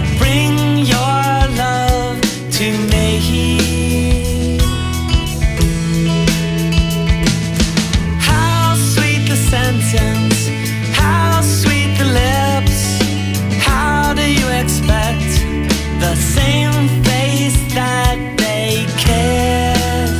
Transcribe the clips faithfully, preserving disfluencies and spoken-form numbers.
that bring your love to me. How sweet the sentence, how sweet the lips. How do you expect the same face that they kiss?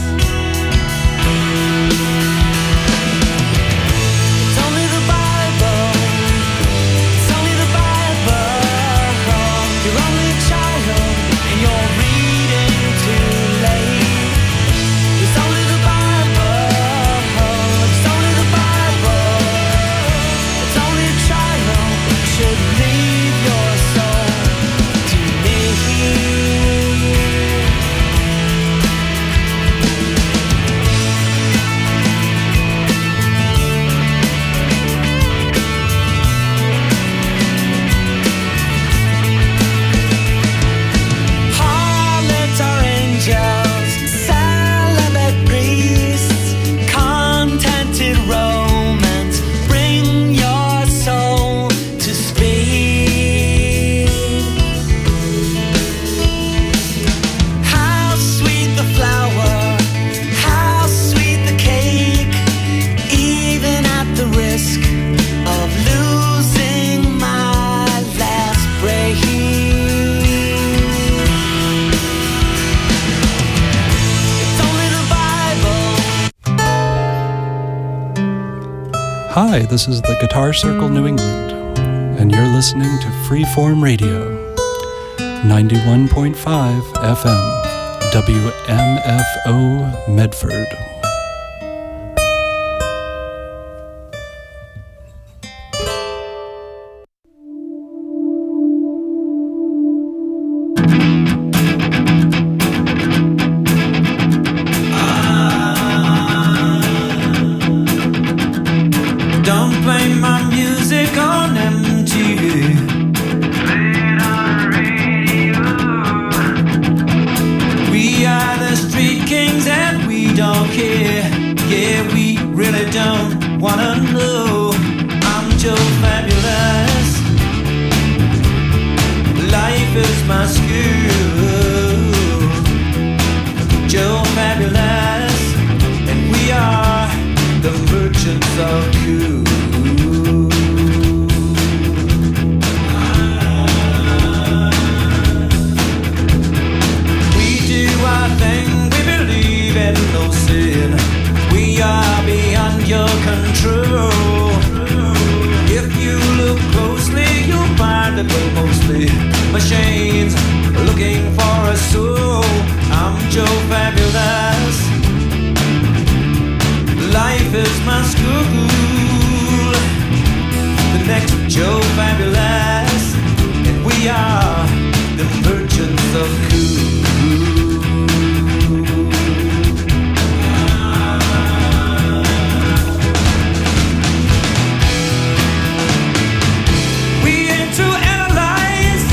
It's only the Bible, it's only the Bible. You're only a child and you're reading too late. It's only the Bible, it's only the Bible. It's only a child should leave your soul to me. Harlots are angels, celibate priests, contented romance, bring your soul to speed. How sweet the flower, how sweet the cake, even at the risk of losing my last breath. It's only the Bible. Hi, this is the Guitar Circle New England, and you're listening to Freeform Radio, ninety-one point five F M, W M F O Medford. Don't play my music on M T V. Play it on the radio. We are the street kings and we don't care. Yeah, we really don't wanna know. I'm Joe Fabulous. Life is my school. Joe Fabulous, and we are the merchants of cool. We do our thing, we believe in no sin. We are beyond your control. If you look closely, you'll find that we're mostly machines looking for a soul. I'm Joe Fabulous. Life is my school. The next Joe Fabulous, and we are the merchants of cool. We aim to analyze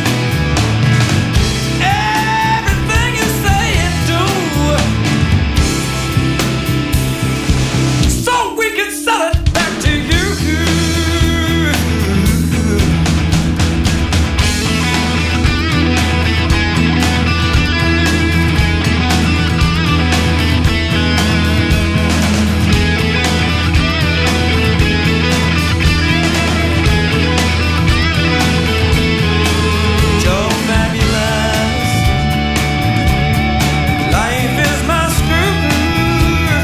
everything you say and do, so we can sell it back to you. Joe Fabulous, life is my school.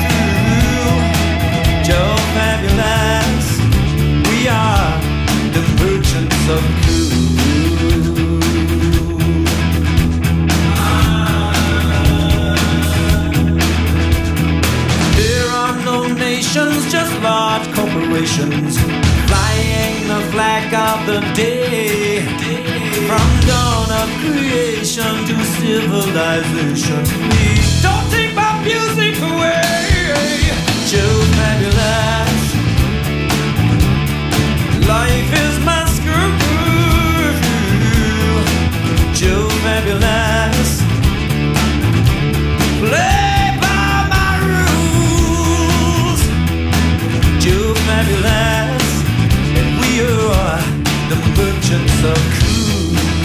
Joe Fabulous, we are the merchants of cool. There are no nations, just large corporations, flying the flag of the day. From dawn of creation to civilization, please don't take my music away. Joe Fabulous, life is my school. Joe Fabulous, play by my rules. Joe Fabulous, and we are the merchants of cool.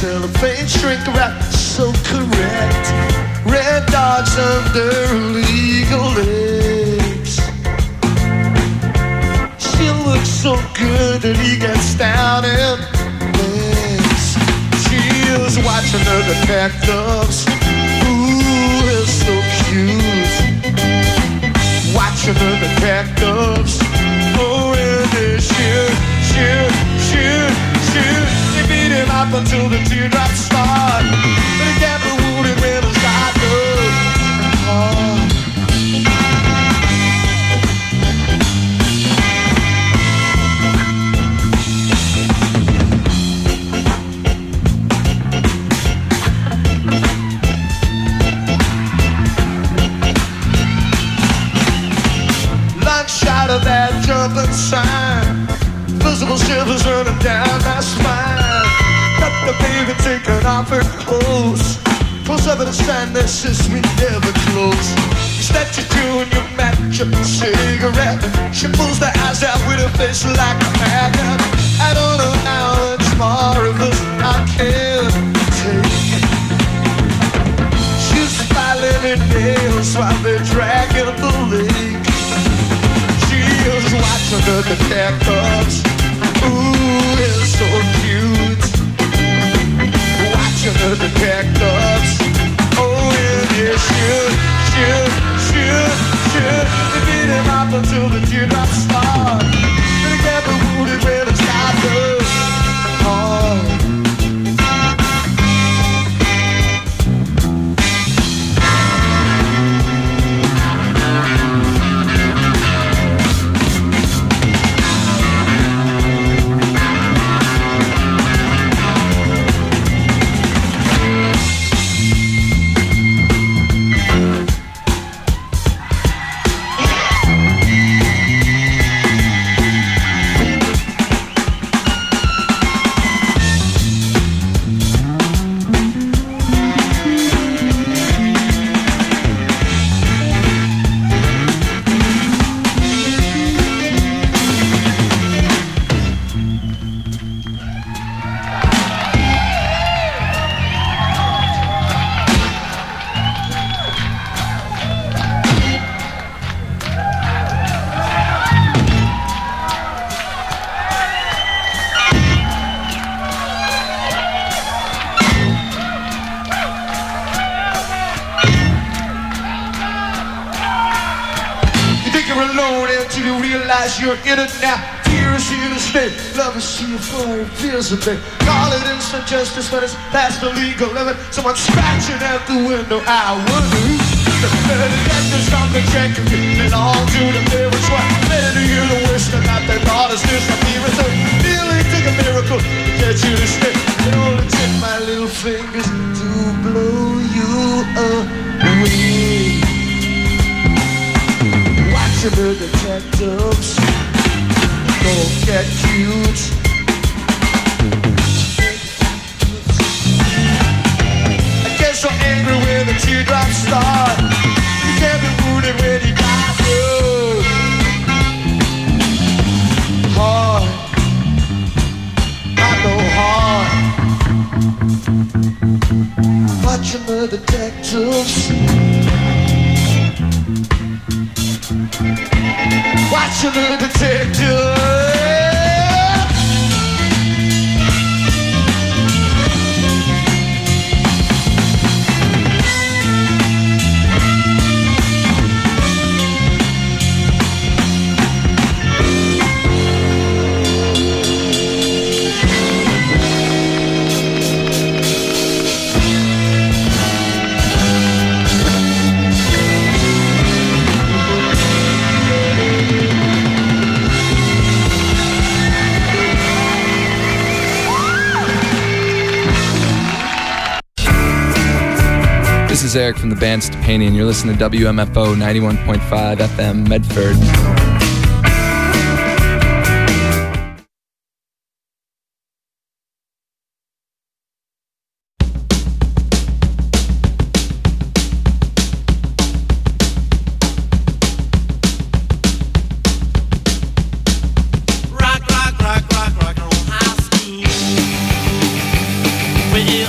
cellophane shrink wrap, so correct. Red dogs under legal legs. She looks so good that he gets down and legs. She is watching her detectives. Ooh, it's so cute. Watching her detectives. Oh, and they shoot, shoot, shoot, shoot. They beat him up until the teardrops start. But he can't be wounded when his eye goes hard. Shot of that jumping sign, visible shivers running down my spine. Got the baby taking off her clothes, close up at a sign that says we never close. You stepped you doing your match up a cigarette. She pulls the eyes out with her face like a magnet. I don't know how much more of this I can take. She's filing her nails while they're dragging the lake. Watching the detectives. Ooh, it's so cute. Watching the detectives. Oh, yeah, yeah, shoot, shoot, shoot, shoot. They beat him up until the teardrops start. But he can't be wounded when it's got the heart. You're in it now, tears here to stay. Love is here for invisible. Call it instant justice, but it's past the legal limit. Someone scratching at the window. I wonder who's the detectives from the check who belong to the parents. What better to you to wish that not their daughters disappearing? So feeling took a miracle to get you to stay. It only took my little fingers to blow you away. Watching the detectives don't get cute. I get so angry when the teardrops start. You can't be wounded when you got through. Hard, I know hard. Watching the detectives. Watching the detective. This is Eric from the band Stepani, and you're listening to W M F O ninety-one point five F M Medford. Rock, rock, rock, rock, rock and roll high school. Well,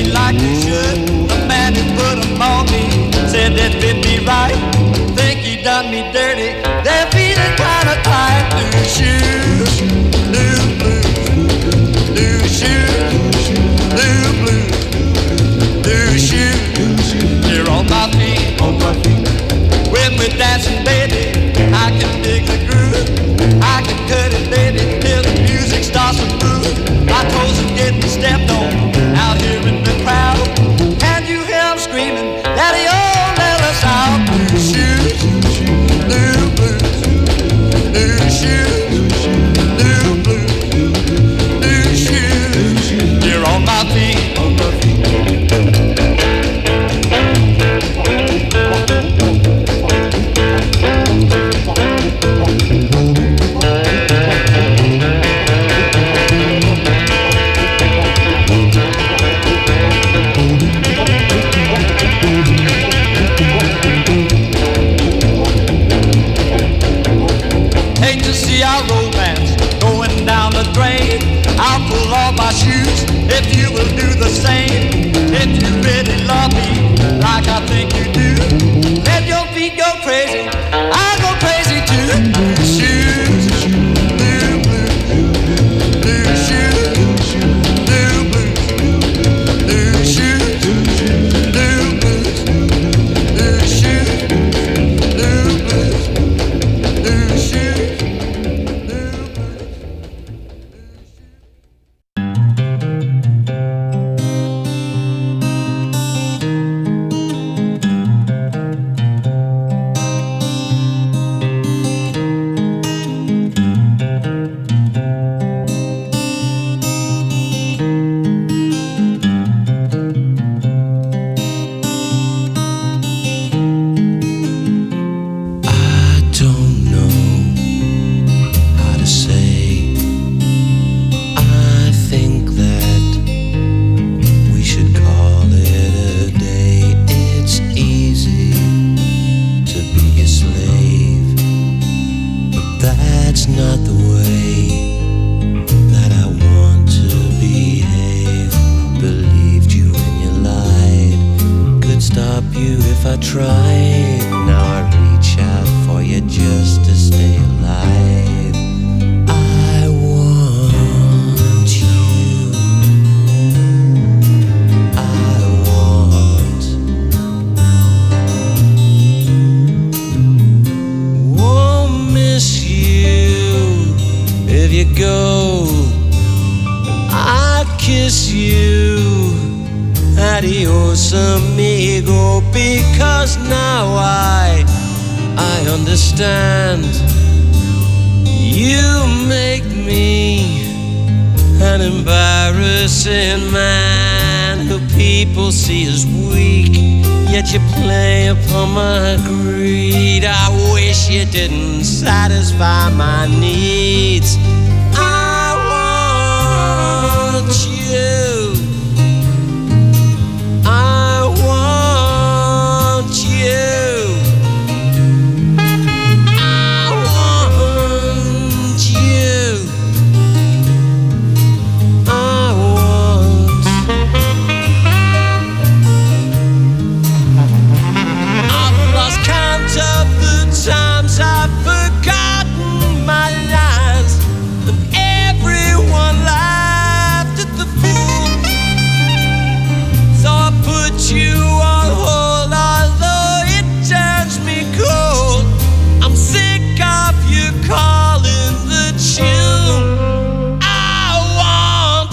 like they should. The man who put them on me said they fit me right. Think he done me dirty. They're feeling kinda tight. Blue shoes, blue blues, blue shoes, blue blues, blue shoes. They're on my feet. When we're dancing, baby, I can dig the groove. I can cut it, baby, till the music starts to move. My toes are getting stepped on out here in the crowd. And you hear them screaming, Daddy, oh, let us out. Blue shoes, blue blues, blue shoes, blue blues, blue shoes. You're on my feet. I'll pull off my shoes if you will do the same. If you really love me like I think you do, let your feet go crazy, I'll go crazy too. Blue shoes, blue blues, blue shoes, blue blues, blue shoes, blue blues, blue shoes, blue blues, blue shoes. Adios amigo, because now I, I understand. You make me an embarrassing man who people see as weak, yet you play upon my greed. I wish you didn't satisfy my needs. I want you. I want you. I want you. I want. I've lost count of the times I've forgotten my lines, and everyone laughed at the fool. So I put you on hold, although it turns me cold. I'm sick of you calling the tune I want.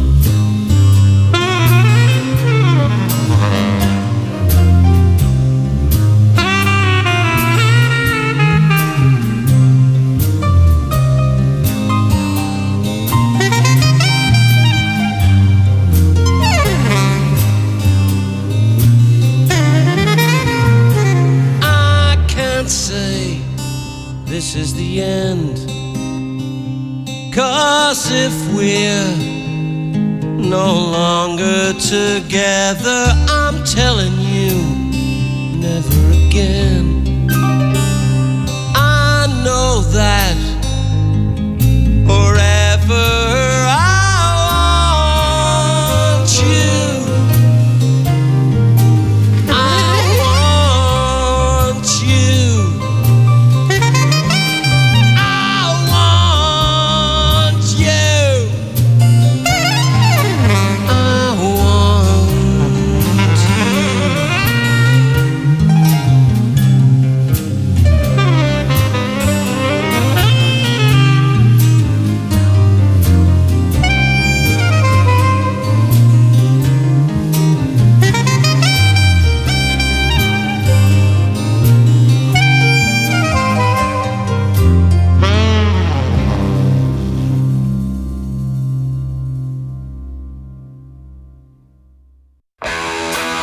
I can't say this is the end, 'cause if we're no longer together, I'm telling you, never again. I know that forever I want you.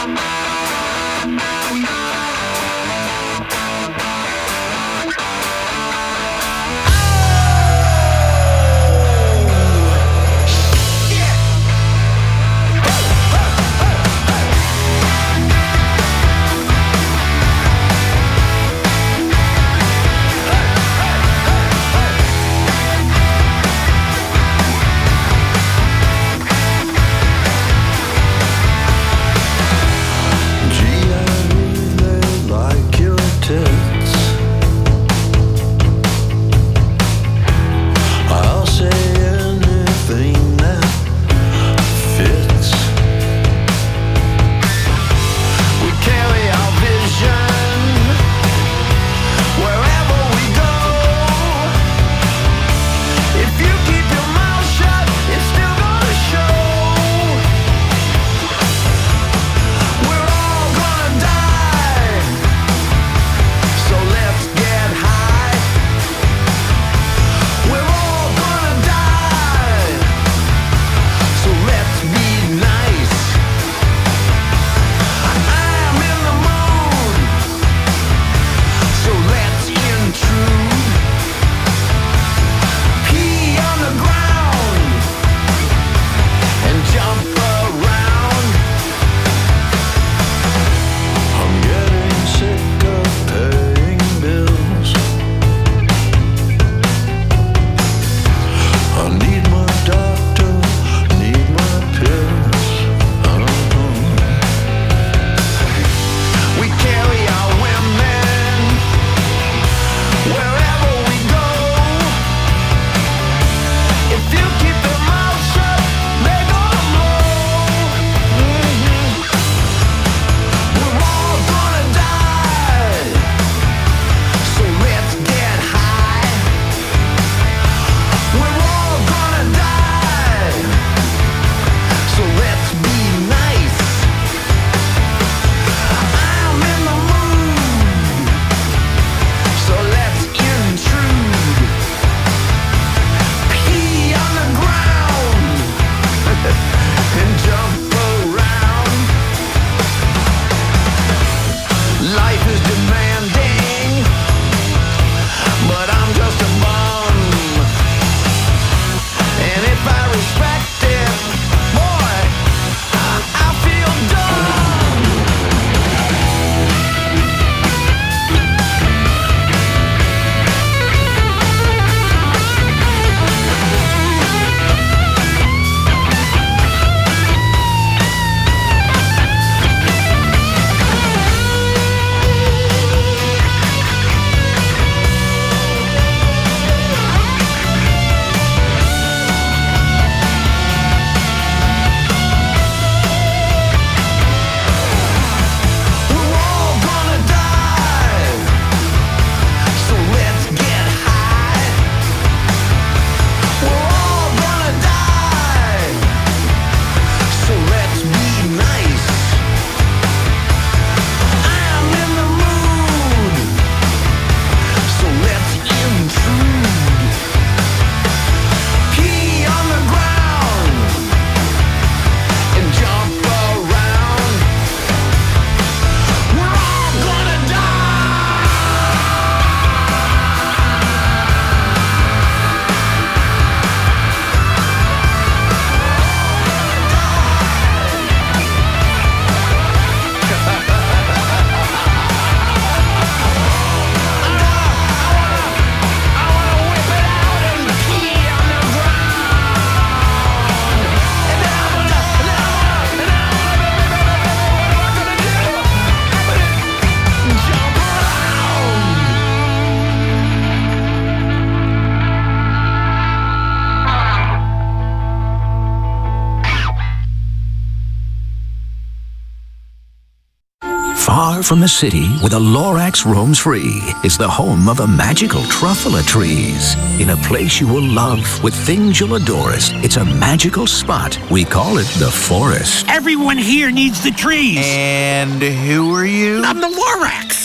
Far from the city, where the Lorax roams free, is the home of the magical truffula trees. In a place you will love, with things you'll adore, it's a magical spot. We call it the forest. Everyone here needs the trees. And who are you? I'm the Lorax.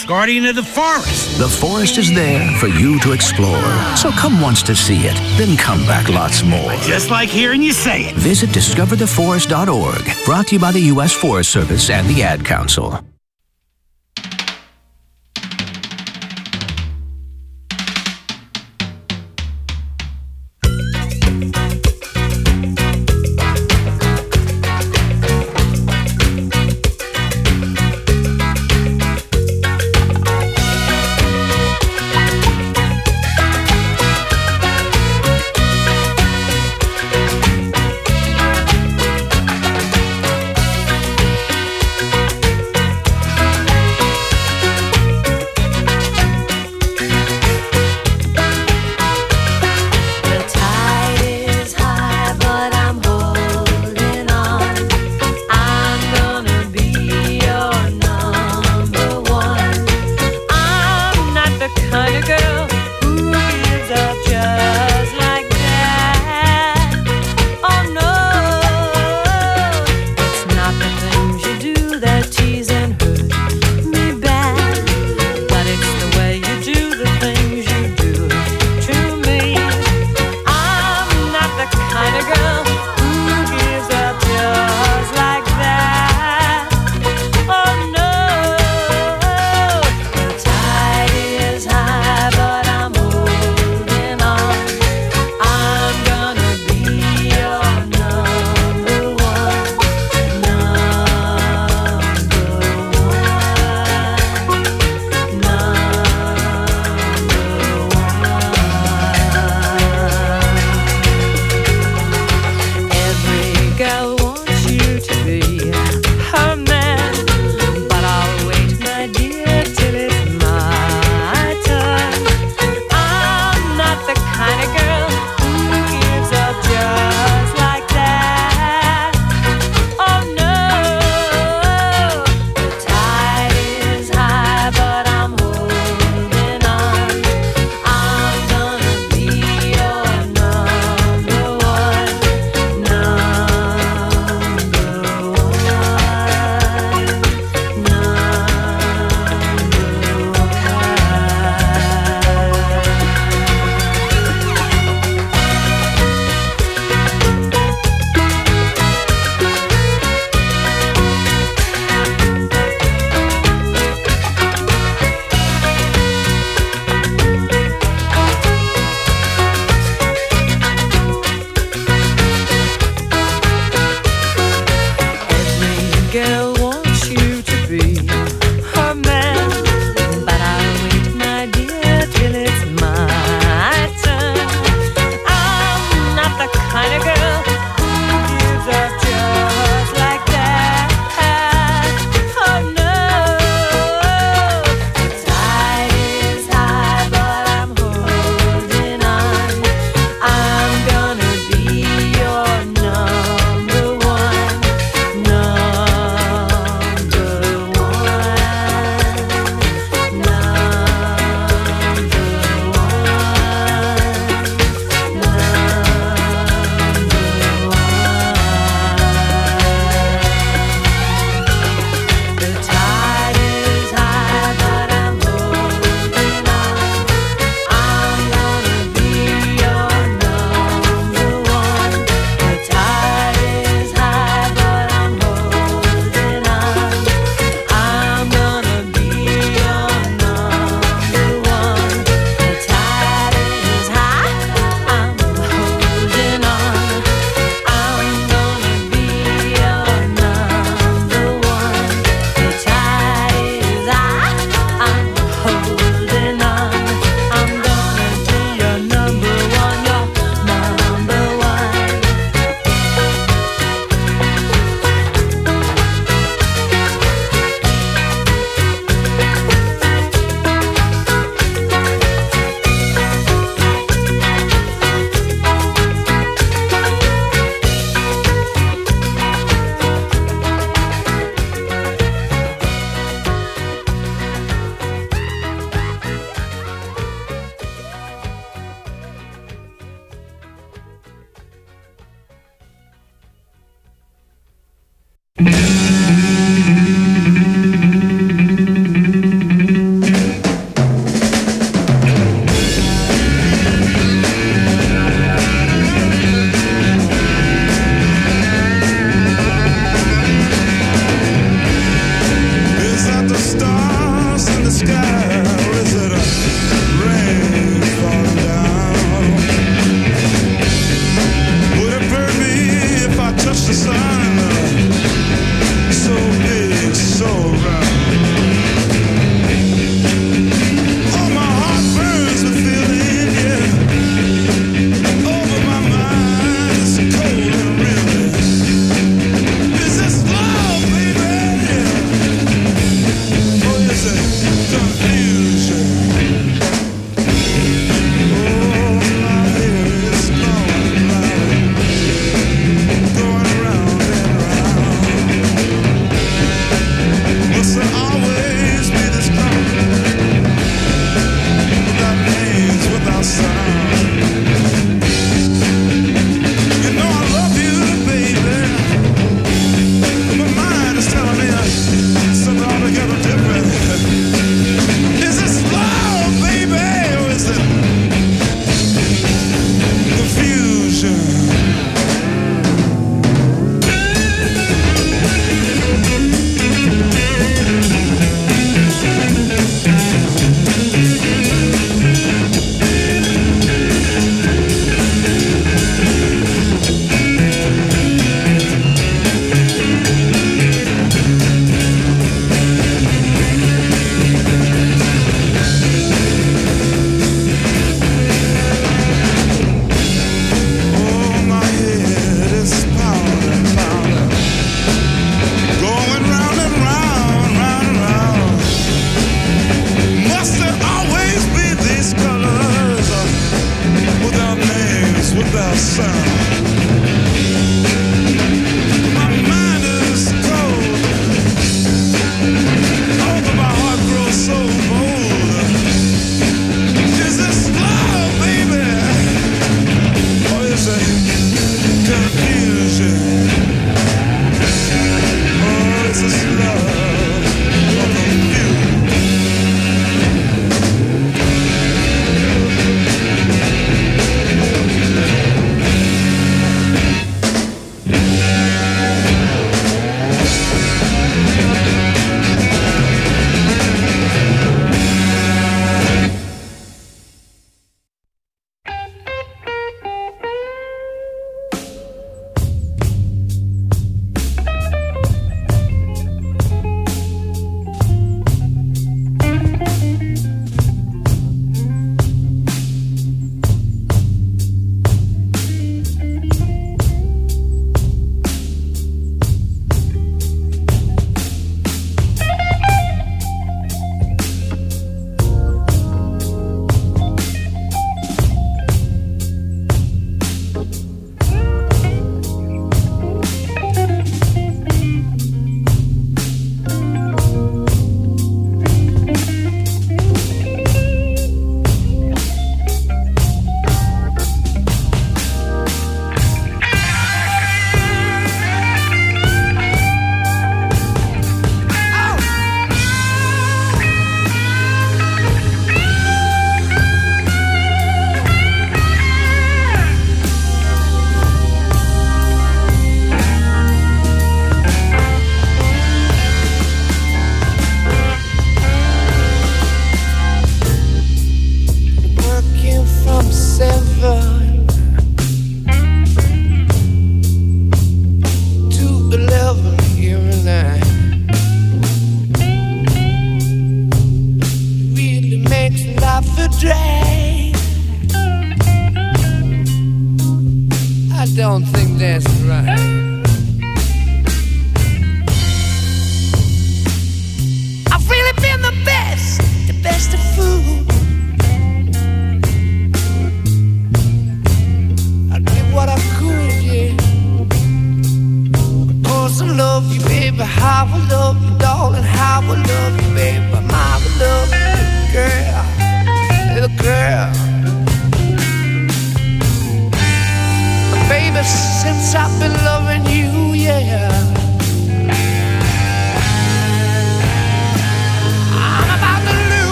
Fox, guardian of the forest. The forest is there for you to explore. So come once to see it, then come back lots more. Just like hearing you say it. Visit discover the forest dot org. Brought to you by the U S Forest Service and the Ad Council.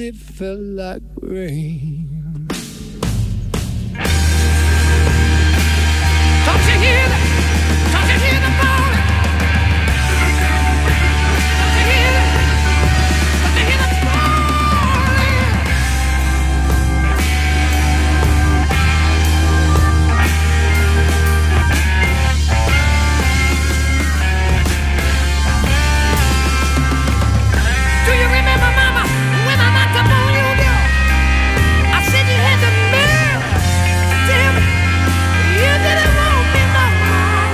it felt like rain. Don't you hear that? Don't you hear the falling? Don't you hear that? Don't you hear the Do you remember, Mama, when I knocked up on your door? I said you had the nerve. Damn it, you didn't want me no more.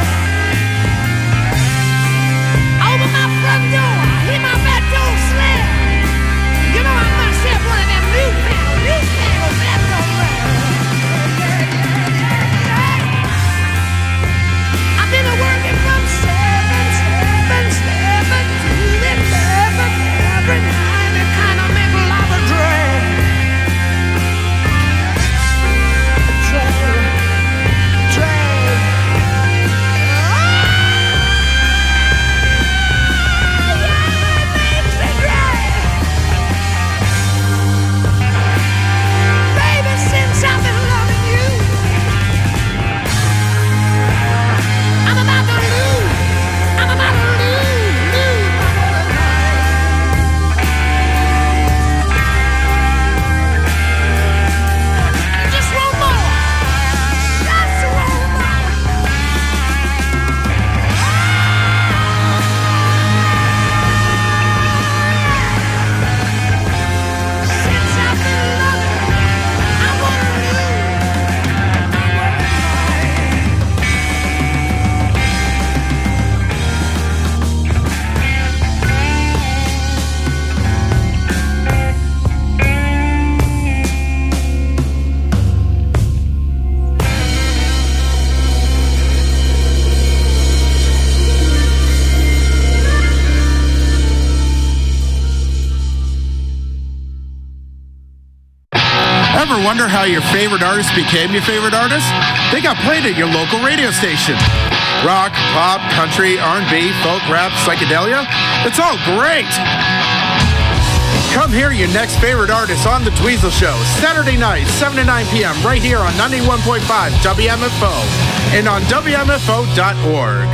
Yeah. Over my front door, I hear my back door slam. You know I must have one of them new panels, new panels back door I've been working from seven, seven, seven to eleven every night. It kind of make a lot of drag. Drag, drag. Oh, yeah, it makes me drag. Baby, since I've been loving you, I'm about to lose. I'm about to lose, lose my whole life. Just one more. Just one more. Since I've been loving, I wanna lose my whole life. Ever wonder how your favorite artist became your favorite artist? They got played at your local radio station. Rock, pop, country, R and B, folk, rap, psychedelia. It's all great. Come hear your next favorite artist on The Dweezil Show, Saturday night, seven to nine p.m. right here on ninety-one point five W M F O and on W M F O dot org.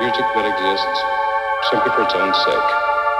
music that exists simply for its own sake.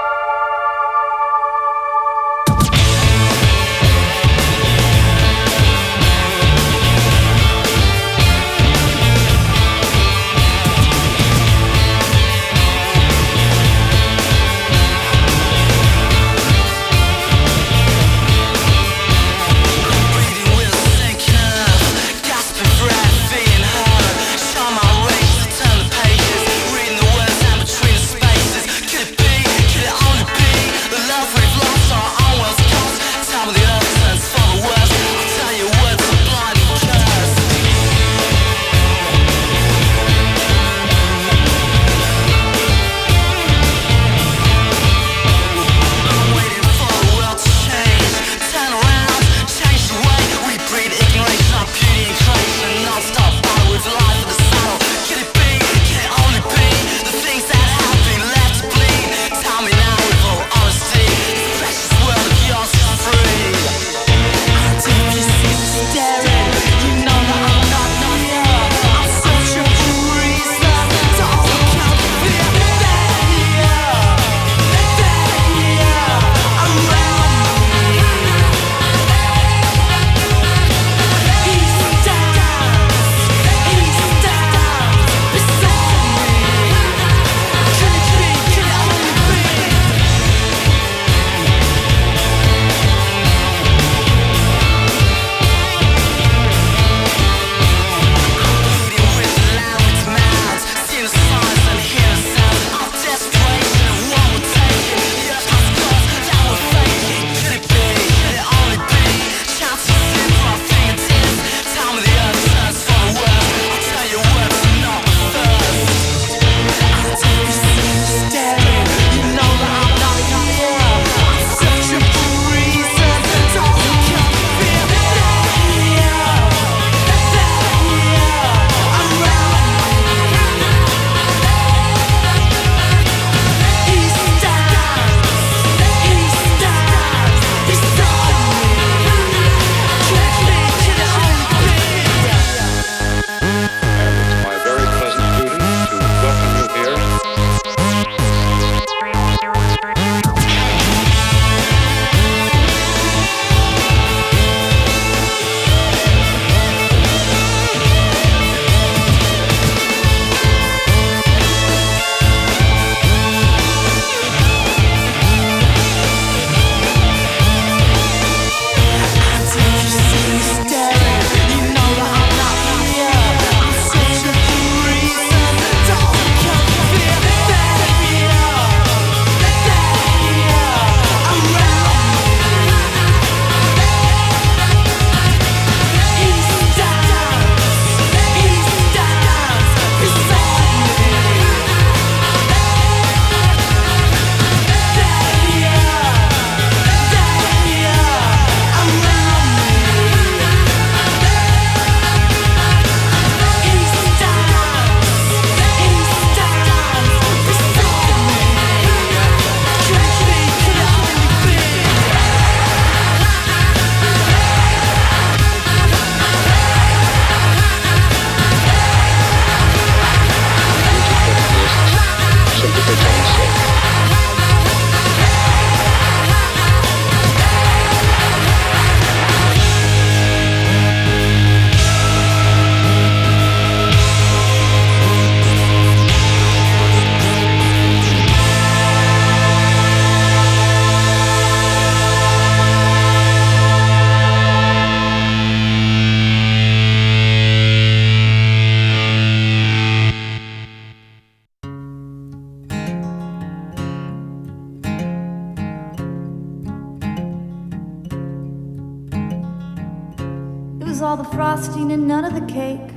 was all the frosting and none of the cake.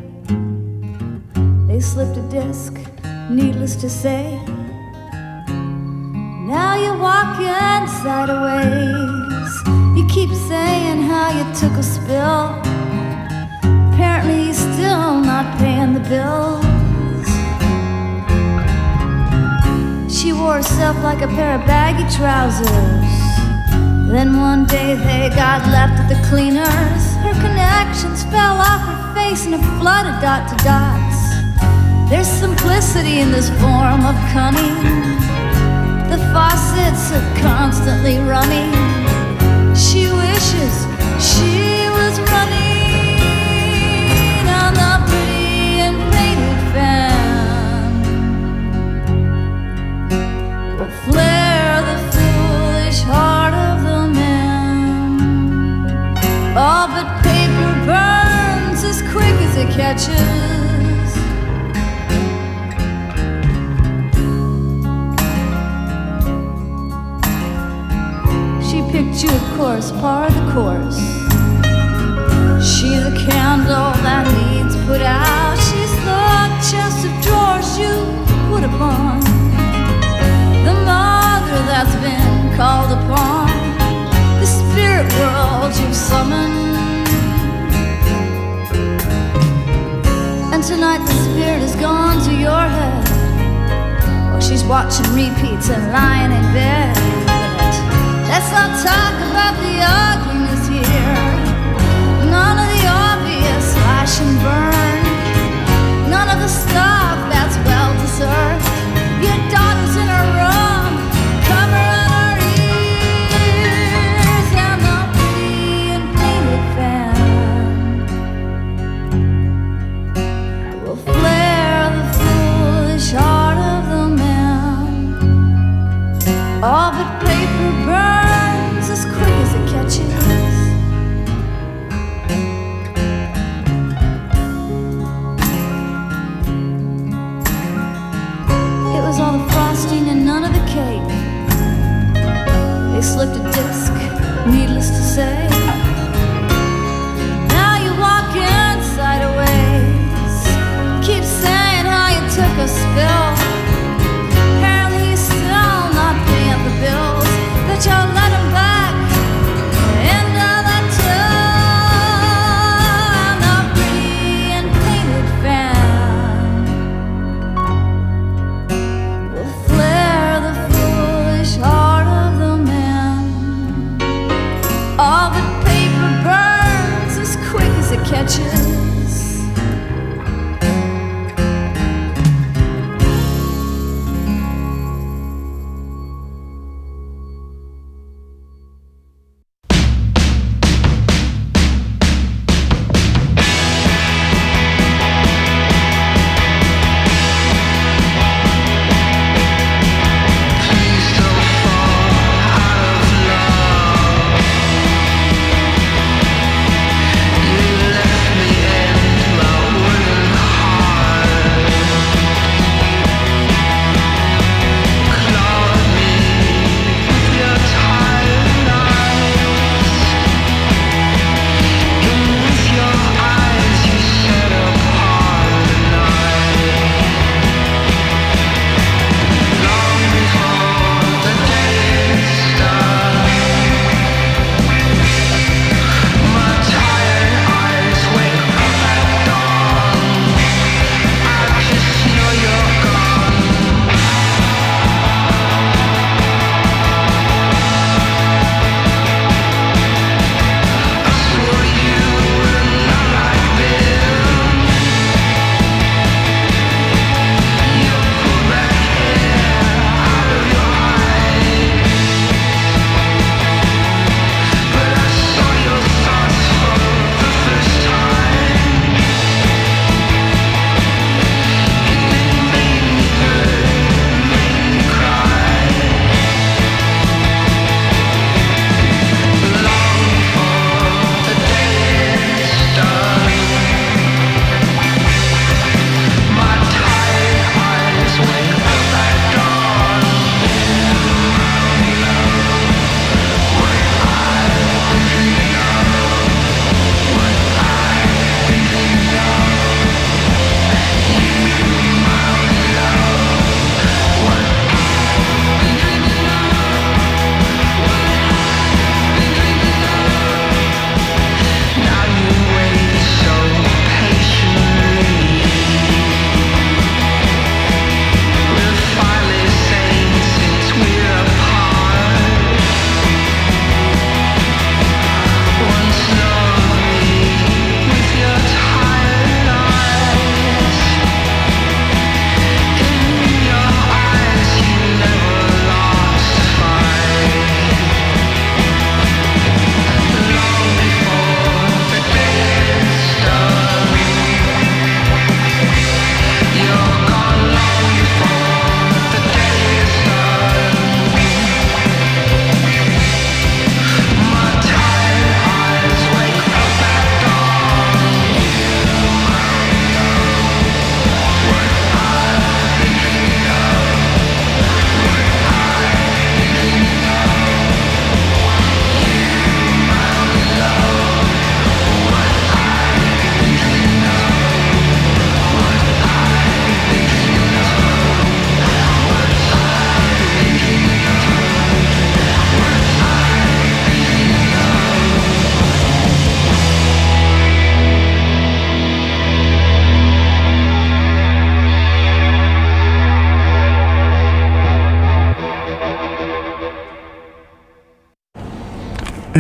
They slipped a disc, needless to say. Now you're walking sideways. You keep saying how you took a spill. Apparently you're still not paying the bills. She wore herself like a pair of baggy trousers. Then one day they got left at the cleaners. Her connections fell off her face in a flood of dot to dots. There's simplicity in this form of cunning. The faucets are constantly running. She wishes she was running on the pretty and painted fan. Will flare the foolish heart of the man. All but paper burns as quick as it catches. Picked you, of course, par the course. She's a candle that needs put out. She's the chest of drawers you put upon. The mother that's been called upon. The spirit world you've summoned. And tonight the spirit has gone to your head. While she's watching repeats and lying in bed. Let's not talk about the ugliness here. None of the obvious slash and burn. None of the stuff that's well deserved. Your daughter's in her room, covering her ears, and the pretty and painted fan will flare the foolish heart of the man. All but paper burns as quick as it catches. It was all the frosting and none of the cake. They slipped a disc, needless to say. Now you walk in sideways. Keep saying how you took a spill. Apparently you're still not paying the bills. But you'll let him back into the tub. The pretty and painted fan will flare the foolish heart of the man. All but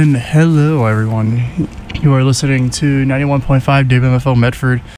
And hello, everyone. You are listening to ninety-one point five W M F O Medford,